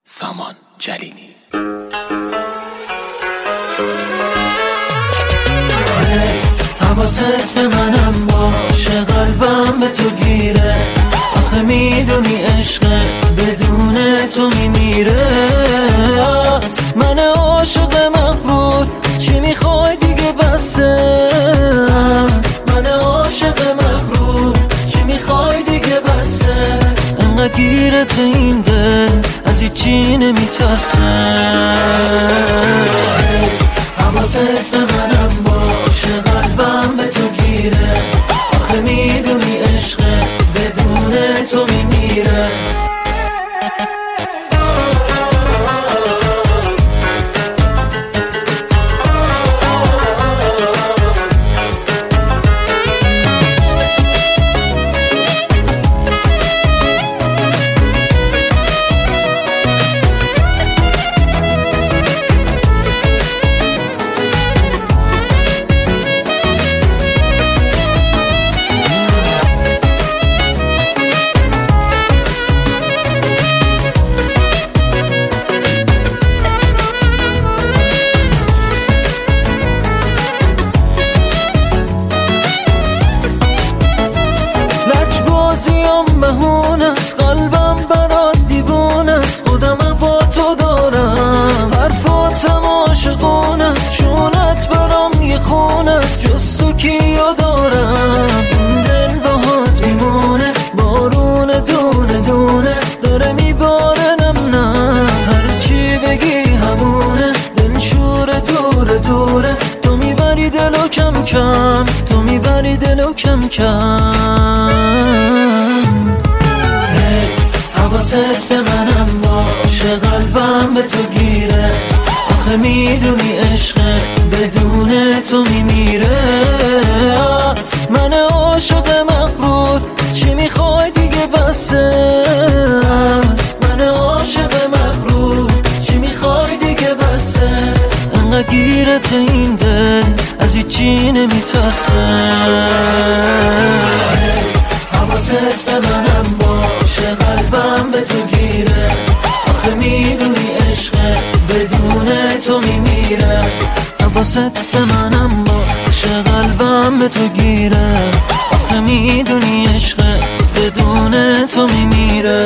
سامان جلیلی. حواست به منم باشه، قلبم به تو گیره، آخه میدونی عشق بدون تو میمیره. من عاشق مغرور، چی میخوای دیگه بسه؟ من عاشق مغرور، چی میخوای دیگه بسه؟ انقدر گیرت این دل از هیچی نمیترسه. حواست به منم باشه، قلبم به تو گیره، آخه میدونی عشق بدون تو میمیره. مهون است قلبم برات دیوون است، خودم با تو دارم، حرفاتم عاشقون است، چونت برام یه خون است، جز تو کیو دارم؟ این دل باهات میمونه، بارون دونه دونه داره میباره، نم هرچی بگی همونه، دل شوره دوره دوره، تو میبری دلو کم کم، تو میبری دلو کم کم. حواست به منم باشه، قلبم به تو گیره، آخه میدونی عشق بدون تو میمیره. من عاشق مغرور، چی میخوای دیگه بسه؟ من عاشق مغرور، چی میخوای دیگه بسه؟ انقدر گیرت این دل از هیچی نمیترسه. حواست به منم باشه، قلبم به تو گیره، آخه میدونی عشق بدون تو میمیره. حواست به منم باشه، قلبم به تو گیره، آخه میدونی عشق بدون تو میمیره.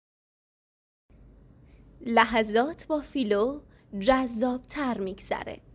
لحظات با فیلو جذاب‌تر میگذره.